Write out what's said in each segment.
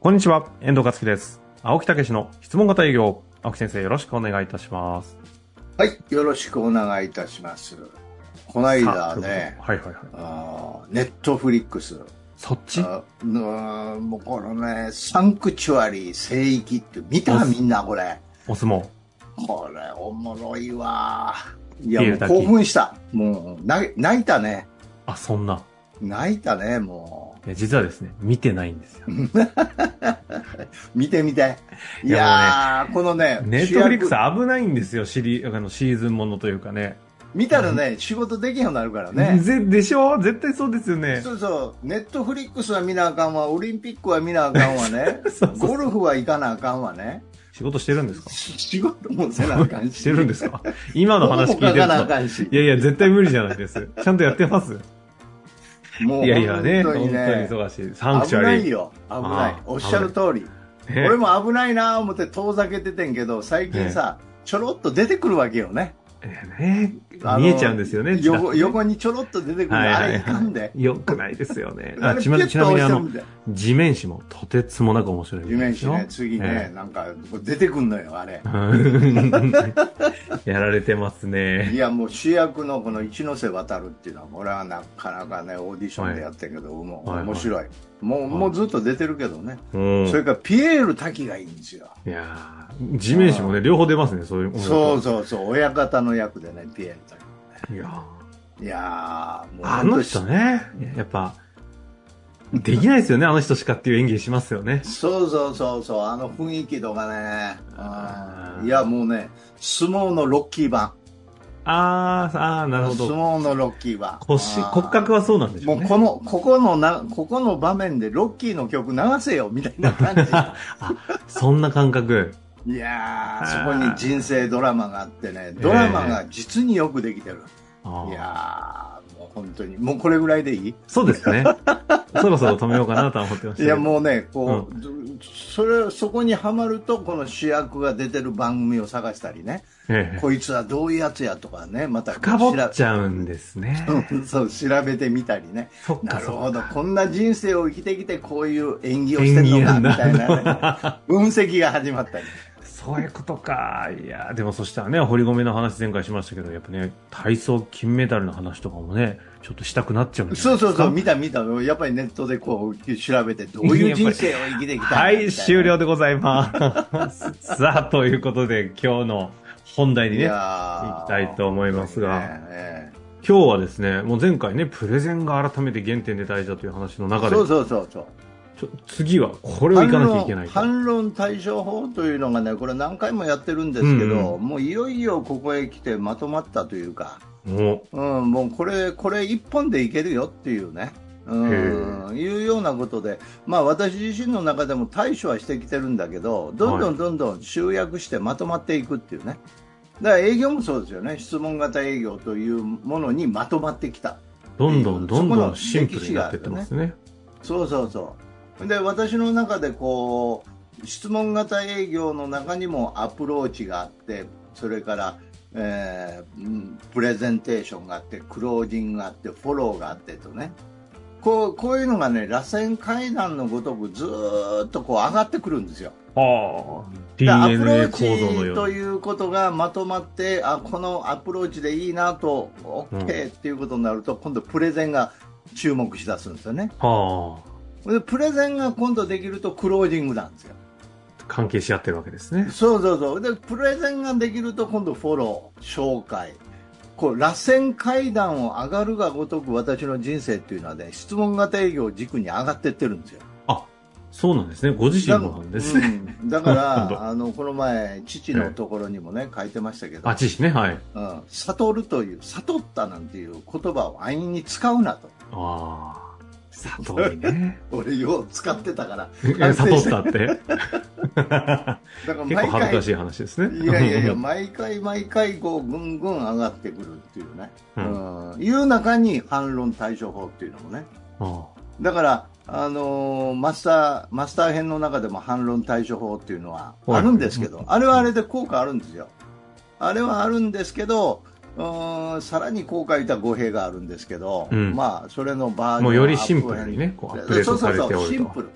こんにちは、遠藤克樹です。青木武の質問型営業。青木先生、よろしくお願いいたします。 はい、よろしくお願いいたします。この間ね、ネットフリックス。 そっち？ もうこのね、サンクチュアリー聖域って見たみんなこれ。 お相撲。 これおもろいわ。いや、もう興奮した。もう泣いたね。 あ、そんな。 泣いたね、もう。 いや、実はですね、見てないんですよ。 見てみて。いやー、このね、 ネットフリックス危ないんですよ、シーズンものというかね。 見たらね、仕事できへんようになるからね。 でしょ？絶対そうですよね。 そうそう。ネットフリックスは見なあかんわ、オリンピックは見なあかんわね。ゴルフは行かなあかんわね。 仕事してるんですか？ 仕事もせなあかんし。 してるんですか？今の話聞いてると。いやいや、絶対無理じゃないです。ちゃんとやってます？ もういやいやね、本当にね、 忙しい。サンクチュアリー。 危ないよ、危ない。おっしゃる通り。俺も危ないなぁ思って遠ざけててんけど、最近さ、ちょろっと出てくるわけよね。 見えちゃうんですよね。 横にちょろっと出てくる。あれいかんで。 よくないですよね。ちなみに地面師もとてつもなく面白い。 地面師ね、次ね、なんか出てくんのよ、あれ。 やられてますね。 いや、もう主役のこの一ノ瀬渡るっていうのは、俺はなかなかね、オーディションでやったけど、もう面白い。もうずっと出てるけどね。それからピエール滝がいいんですよ。 いやー、地面師もね、両方出ますね、そういう。 そうそうそう、親方の役でね、ピエール滝。 いやー、もうあの人ね、やっぱ、できないですよね、あの人しかっていう演技しますよね。 そうそうそうそう、あの雰囲気とかね。いや、もうね、相撲のロッキー版。 なるほど。 相撲のロッキー版。 骨格はそうなんでしょうね。 もうここの場面でロッキーの曲流せよ、みたいな感じ。 そんな感覚。 いやー、そこに人生ドラマがあってね、ドラマが実によくできてる。いやー、もう本当に、もうこれぐらいでいい？ そうですね。そろそろ止めようかなとは思ってました。 いや、もうね、そこにはまると、この主役が出てる番組を探したりね、こいつはどういうやつやとかね、また深掘っちゃうんですね。 そう、調べてみたりね。なるほど、こんな人生を生きてきてこういう演技をしてるのか、みたいなね、分析が始まったり。 そういうことか。いや、でもそしたらね、堀米の話前回しましたけど、やっぱね、体操金メダルの話とかもね、ちょっとしたくなっちゃうんですか？ そう、見た。やっぱりネットでこう調べて、どういう人生を生きてきたんだはい、終了でございます。さあ、ということで、今日の本題にね、行きたいと思いますが、今日はですね、もう前回ね、プレゼンが改めて原点で大事だという話の中で、 そう。 次はこれをいかなきゃいけないと。 反論対処法というのがね、これ何回もやってるんですけど、もういよいよここへ来てまとまったというか、もうこれ一本でいけるよっていうね、いうようなことで、まあ私自身の中でも対処はしてきてるんだけど、どんどん集約してまとまっていくっていうね。だから営業もそうですよね。質問型営業というものにまとまってきた。 どんどんシンプルになってってますね。 そう。で、私の中でこう質問型営業の中にもアプローチがあって、それから、プレゼンテーションがあって、クロージングがあって、フォローがあってとね、こういうのがね、螺旋階段のごとくずーっとこう上がってくるんですよ。 アプローチということがまとまって、このアプローチでいいなと OK っていうことになると、今度プレゼンが注目しだすんですよね。でプレゼンが今度できるとクロージングなんですよ。 関係し合ってるわけですね。 そうでプレゼンができると今度フォロー、紹介、こう螺旋階段を上がるがごとく私の人生っていうのはね、質問型営業を軸に上がっていってるんですよ。 そうなんですね。ご自身もなんですね。 だからこの前父のところにもね、書いてましたけど、 父ね、はい。 悟るという、悟ったなんていう言葉を安易に使うなと。 悟りね。 俺よう使ってたから。 悟ったって。 だから結構恥ずかしい話ですね。 いや、毎回こうぐんぐん上がってくるっていうね。いう中に反論対処法っていうのもね。だからマスター編の中でも反論対処法っていうのはあるんですけど、あれはあれで効果あるんですよ。あれはあるんですけど、さらに効果いた語弊があるんですけど、まあそれのバージョンもうよりシンプルにね、こうアップデートされておると。 シンプル。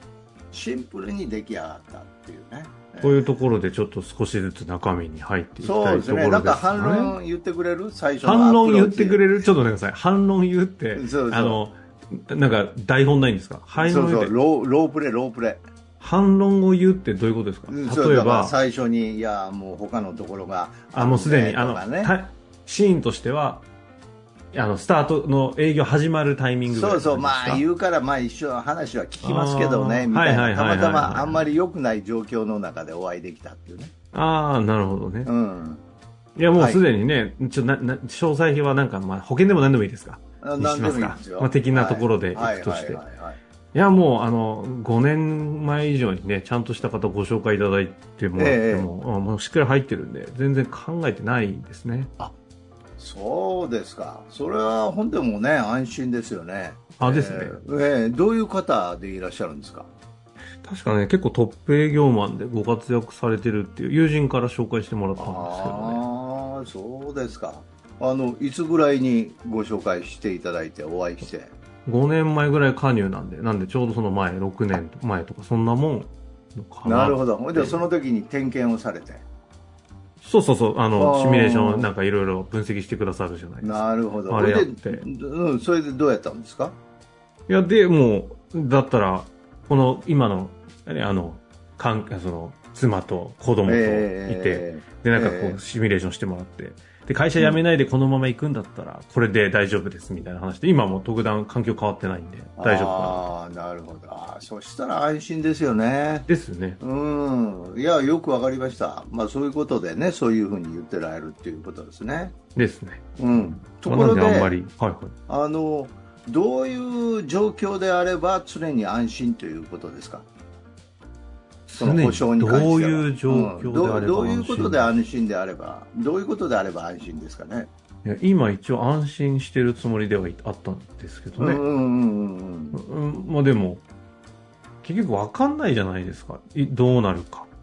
シンプルに出来上がったっていうね。 こういうところでちょっと少しずつ中身に入っていきたいところですね。 そうですね。なんか反論言ってくれる？最初の反論言ってくれる？ちょっと待ってください。反論言って、なんか台本ないんですか？ ロープレイ。 反論を言うってどういうことですか？例えば最初に、いやもう他のところがもうすでにシーンとしてはスタートの営業始まるタイミングぐらいですか？ そう言うから一緒話は聞きますけどねみたいな、たまたまあんまり良くない状況の中でお会いできたっていうね。 なるほどね。いやもうすでにね、詳細はなんか保険でも何でもいいですか？ 何でもいいですよ。 的なところでいくとして。いやもう5年前以上にねちゃんとした方ご紹介いただいてもらっても、もうしっかり入ってるんで全然考えてないですね。 そうですか。それは本でもね安心ですよね。 ですね。 どういう方でいらっしゃるんですか？ 確かね結構トップ営業マンでご活躍されてるっていう友人から紹介してもらったんですけどね。 そうですか。いつぐらいにご紹介していただいてお会いして？ 5年前ぐらい加入なんでちょうどその前6年前とかそんなもんかな。 なるほど。でその時に点検をされて。 そうシミュレーションなんかいろいろ分析してくださるじゃないですか。 なるほど。 あれやって、 それでどうやったんですか？ いやでもだったらこの今のその妻と子供といて、でなんかこうシミュレーションしてもらって、で会社辞めないでこのまま行くんだったらこれで大丈夫ですみたいな話で、今も特段環境変わってないんで大丈夫かな。 なるほど。そしたら安心ですよね。 ですね。 いやよくわかりました。そういうことでね、そういうふうに言ってられるっていうことですね。 ですね。 ところで、 あんまりどういう状況であれば常に安心ということですか？その保証に関してはどういう状況であれば安心、 どういうことで安心であれば、どういうことであれば安心ですかね？ いや今一応安心してるつもりではあったんですけどね。でも結局分かんないじゃないですか、どうなるか。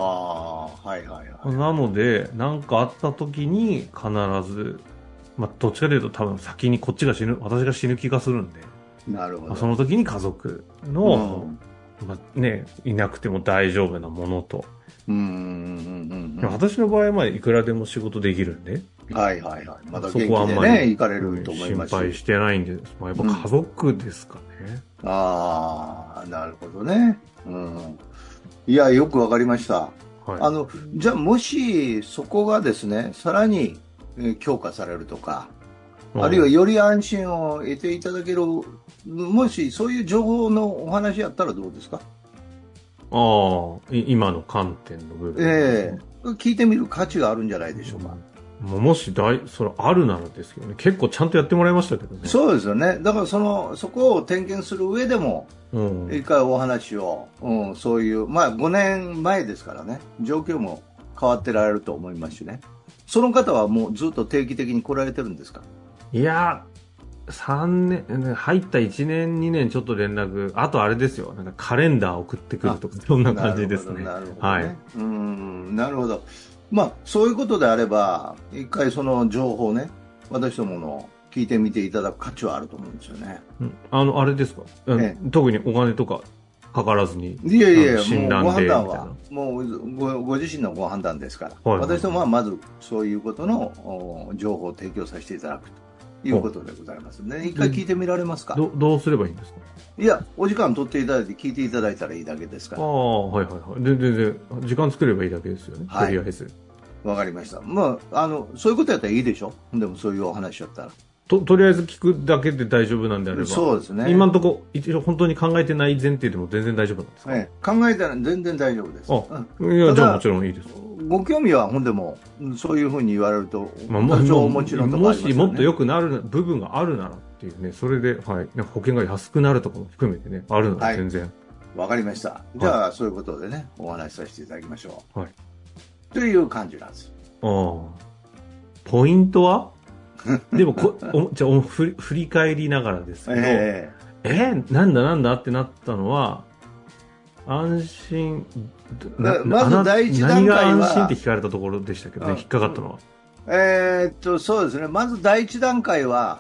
なので何かあった時に必ず、どっちかというと多分先に私が死ぬ気がするんで。 なるほど。 その時に家族の、いなくても大丈夫なものと。私の場合はいくらでも仕事できるんで。 まだ元気でね行かれると思いますし。 心配してないんで、やっぱ家族ですかね。 なるほどね。いやよくわかりました。じゃあもしそこがですねさらに強化されるとか、あるいはより安心を得ていただける、もしそういう情報のお話やったらどうですか？ 今の観点の部分、 聞いてみる価値があるんじゃないでしょうか。 もしそれあるならですけどね、結構ちゃんとやってもらいましたけどね。 そうですよね。だからそこを点検する上でも、一回お話を、そういう5年前ですからね、状況も変わってられると思いますしね。その方はもうずっと定期的に来られてるんですか？ いや3年入った1年2年ちょっと連絡、あとあれですよ、なんかカレンダー送ってくるとかそんな感じですね。 なるほどね。なるほど。そういうことであれば一回その情報ね、私どもの聞いてみていただく価値はあると思うんですよね。 あれですか、特にお金とかかからずに。 いやいや、 診断でみたいな。 もうご自身のご判断ですから、私どもはまずそういうことの情報を提供させていただくということでございますね。一回聞いてみられますか？ どうすればいいんですか？ いや、お時間取っていただいて聞いていただいたらいいだけですから。 全然時間作ればいいだけですよね。とりあえず。 わかりました。そういうことやったらいいでしょ。でもそういうお話やったら。 とりあえず聞くだけで大丈夫なんであれば。 そうですね。 今のところ一応本当に考えてない前提でも全然大丈夫なんですか？ 考えたら全然大丈夫です。 いや、じゃあもちろんいいです。 ご興味はほんでもそういうふうに言われると、もちろんともしもっと良くなる部分があるならっていうね、それで、なんか保険が安くなるとかも含めてね、あるなら全然。 わかりました。じゃあ、そういうことでね、お話しさせていただきましょう。という感じなんです。 ポイントはでもじゃあ振り返りながらですけど、なんだってなったのは、安心、 まず第一段階は何が安心って聞かれたところでしたけどね、引っかかったのは。 そうですね、まず第一段階は、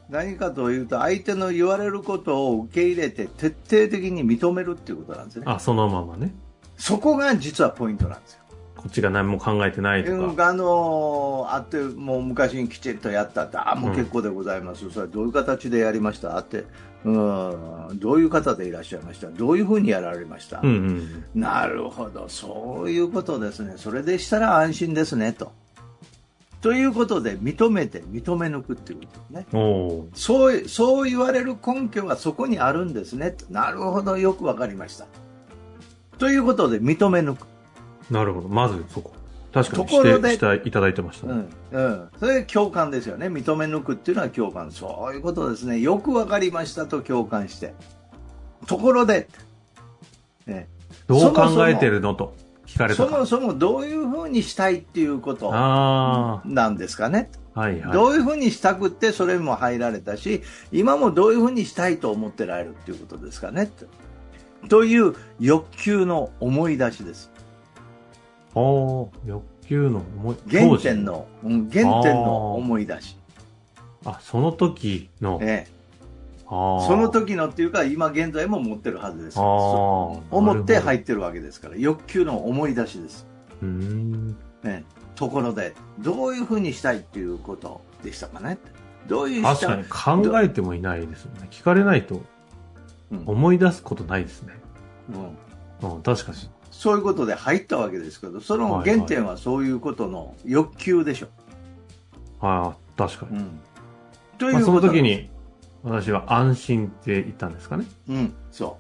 何かというと、相手の言われることを受け入れて徹底的に認めるっていうことなんですね。 あ、そのままね。 そこが実はポイントなんですよ。 こっちが何も考えてないとか。 あって、もう昔にきちっとやったって、もう結構でございます。それはどういう形でやりましたって、どういう方でいらっしゃいました、どういうふうにやられました、なるほど、そういうことですね。それでしたら安心ですね、ということで、認めて認め抜くっていうことね。そう言われる根拠がそこにあるんですね。なるほど、よくわかりました。ということで、認め抜く。 なるほど。まずそこ。確かにしていただいてましたね。 それで共感ですよね。認め抜くっていうのは共感。そういうことですね。よくわかりましたと共感して。ところで、 どう考えてるのと聞かれた。 そもそもどういうふうにしたいっていうことなんですかね。どういうふうにしたくってそれも入られたし、今もどういうふうにしたいと思ってられるっていうことですかね。という欲求の思い出しです。 欲求の原点の思い出し。 その時の。 その時のっていうか、今現在も持ってるはずです。思って入ってるわけですから、欲求の思い出しです。ところで、どういうふうにしたいっていうことでしたかね。 確かに考えてもいないですよね。聞かれないと思い出すことないですね。確かに。 そういうことで入ったわけですけど、その原点はそういうことの欲求でしょ。 確かに。ということその時に私は安心って言ったんですかね。 そう。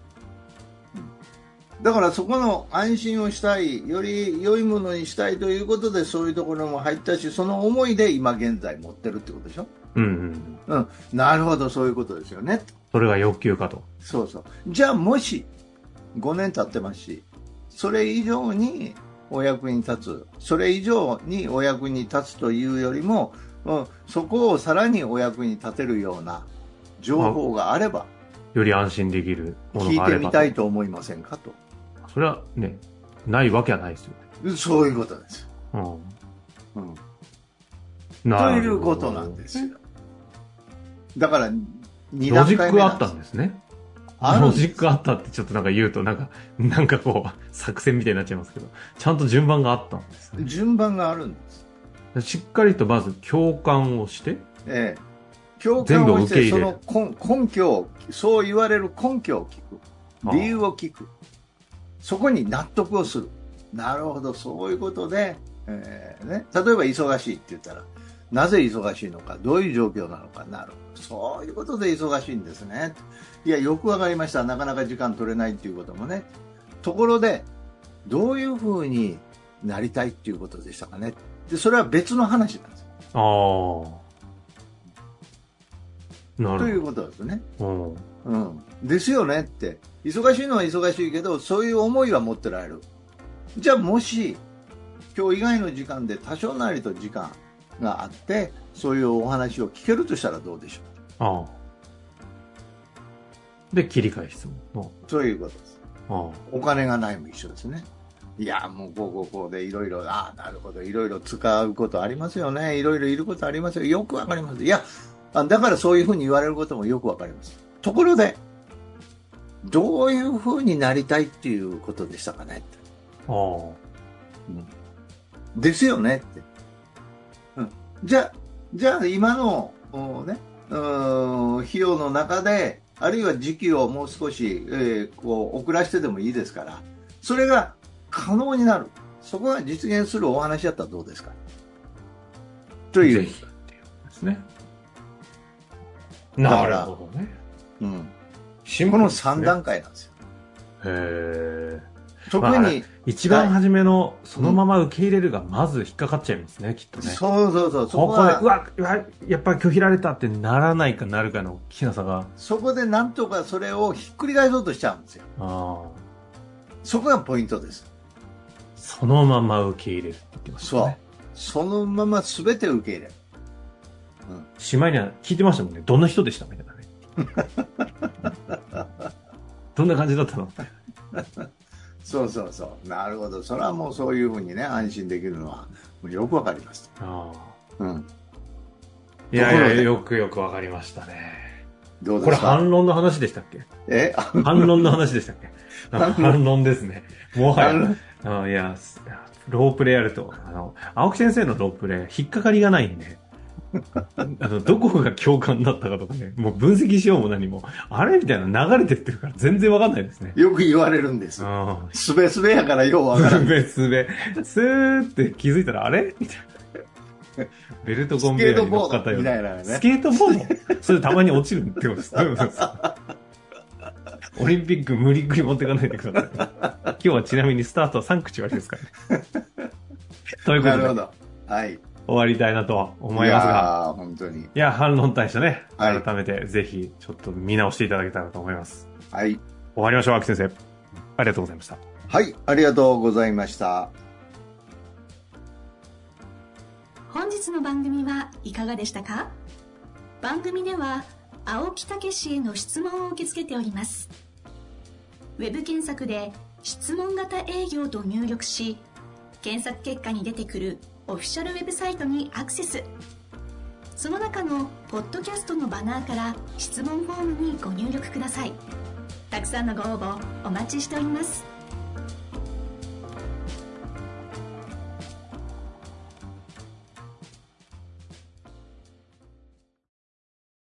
だからそこの安心をしたい、より良いものにしたいということで、そういうところも入ったし、その思いで今現在持ってるってことでしょ。なるほど、そういうことですよね。 それが欲求かと。 そうそう。じゃあもし5年経ってますし、それ以上にお役に立つ、それ以上にお役に立つというよりも、そこをさらにお役に立てるような情報があれば、 より安心できるものがあれば聞いてみたいと思いませんかと。 それはね、ないわけはないですよね。そういうことです。ということなんですよ。だから2段階目なんです。 ロジックあったんですね。ロジックあったってちょっとなんか言うとなんかこう作戦みたいになっちゃいますけど、ちゃんと順番があったんですね。 順番があるんです。 しっかりとまず共感をして、 共感をしてその根拠を、そう言われる根拠を聞く、理由を聞く、そこに納得をする。なるほど、そういうことで、例えば忙しいって言ったら、なぜ忙しいのか、どういう状況なのか、なるほど、そういうことで忙しいんですね。いや、よくわかりました。なかなか時間取れないっていうこともね。ところで、どういうふうになりたいっていうことでしたかね。で、それは別の話なんですよ。 なるほど。 ということですね。ですよねって。忙しいのは忙しいけど、そういう思いは持ってられる。じゃあもし、今日以外の時間で多少なりと時間があって、そういうお話を聞けるとしたらどうでしょう。で、切り返すも。 そういうことです。お金がないも一緒ですね。いや、もうこうでいろいろ、なるほど、いろいろ使うことありますよね。いろいろいることありますよ。よくわかります。いや、だからそういうふうに言われることもよくわかります。ところで、どういうふうになりたいっていうことでしたかねって。ですよねって。じゃあ今の、費用の中で、あるいは時期をもう少し、遅らせてでもいいですから、それが可能になる。そこが実現するお話だったらどうですかという。 ぜひですね。なるほどね。 この3段階なんですよ。特に、 一番初めのそのまま受け入れるがまず引っかかっちゃいますね、きっとね。 そう。 ここで、やっぱり拒否られたってならないかなるかの大きな差が。 そこでなんとかそれをひっくり返そうとしちゃうんですよ。そこがポイントです。 そのまま受け入れるって言ってましたね。 そのまま全て受け入れる。 しまいには聞いてましたもんね。どんな人でしたみたいなね。どんな感じだったのそう。なるほど。それはもうそういうふうにね、安心できるのはよくわかります。 いやいや、よくわかりましたね。 どうですか？ これ反論の話でしたっけ？反論の話でしたっけ？反論ですね。もはや。いや、ロープレやると、青木先生のロープレ引っかかりがないんで、どこが共感だったかとかね、もう分析しようも何も、あれみたいな流れてってるから全然わかんないですね。 よく言われるんです。すべすべやからようわからん。 すべすべ。スーって気づいたら、あれみたいな。ベルトコンベヤーに乗っかったような。スケートボードそれたまに落ちるってことです。オリンピック無理くり持っていかないでください。今日はちなみにスタートは3口割りですからね。ということで。なるほど。はい。終わりたいなと思いますが。 本当に。 いや、反論大社ね。改めてぜひちょっと見直していただけたらと思います。 はい。 終わりましょう、秋先生。ありがとうございました。 はい、ありがとうございました。 本日の番組はいかがでしたか？番組では青木武への質問を受け付けております。ウェブ検索で質問型営業と入力し、検索結果に出てくるオフィシャルウェブサイトにアクセス。その中のポッドキャストのバナーから質問フォームにご入力ください。たくさんのご応募お待ちしております。